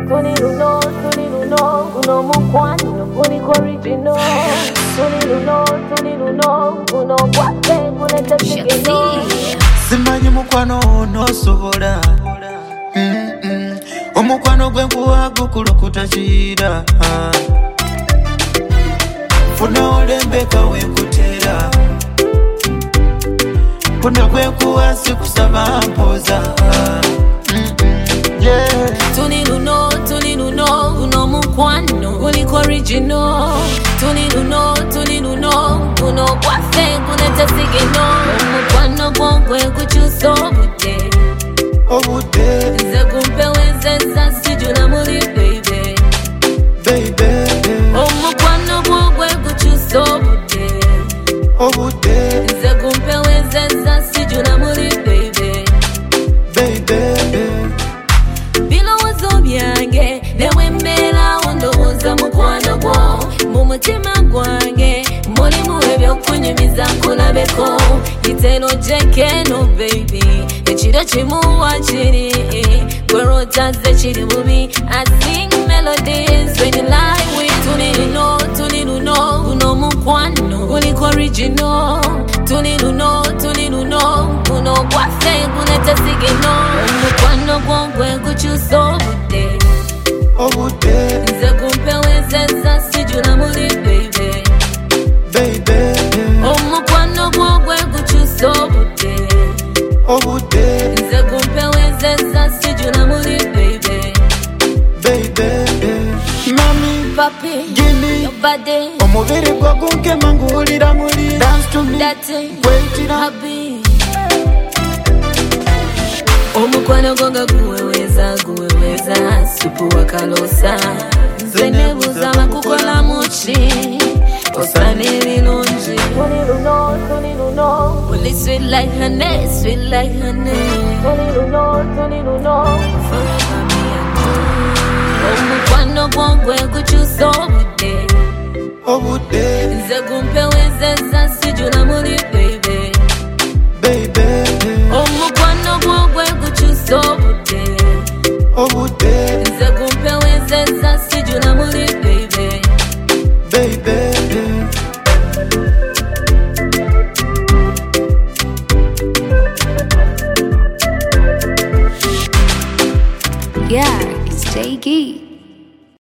Tony Luno, uno mukwano, unico original. Tony Luno, uno guape, unete sigeno. Simanyi mukwano onosobola. Omukwano gwenkuwa gukulukuta kiyira. Funa olembeka wenkutera. Kuno gwenkuwa sikusaba mpoza. Tony Luno, uno mukwano, unico original. Tony Luno, uno guape, unete sigeno. Omukwano gwongwe kuchuso obudde. Nze kumpewezeza sijula muli baby. Omukwano gwongwe kuchuso obudde. Nze kumpewezeza sijula muli baby. Bilowoozo byange newe mbeerawo ndowooza mukwano gwo. Mu mutima gwange mulimu ebyokunyumiza nkulabeko. Iteno jekeno baby. Ekiro kimu wakiri gwe rotaze kiri bubi. I sing melodies when you lie with Tony Luno, uno mukwano, unico original. Tony Luno, uno guafe, unete sigeno. Omukwano gwongwe kuchuso obudde. Nze kumpewezeza sijula muli baby. Omukwano gwongwe kuchuso obudde. Nze kumpewezeza sijula muli baby. Mami, Papi, Jimmy, your body, omubiri gwo gunkema nguwulira muli. Dance to me, Daddy, wetira. Happy. Omukwano gonga guweweza, supu wakalosa. Nze nebuuza bakukola muki, osana ebirungi. Tony Luno, only sweet like honey, sweet like honey. Tony Luno, forever me and you. Omukwano gwongwe kuchusa obudde. Obudde. Nze kumpewezeza sijula muli baby.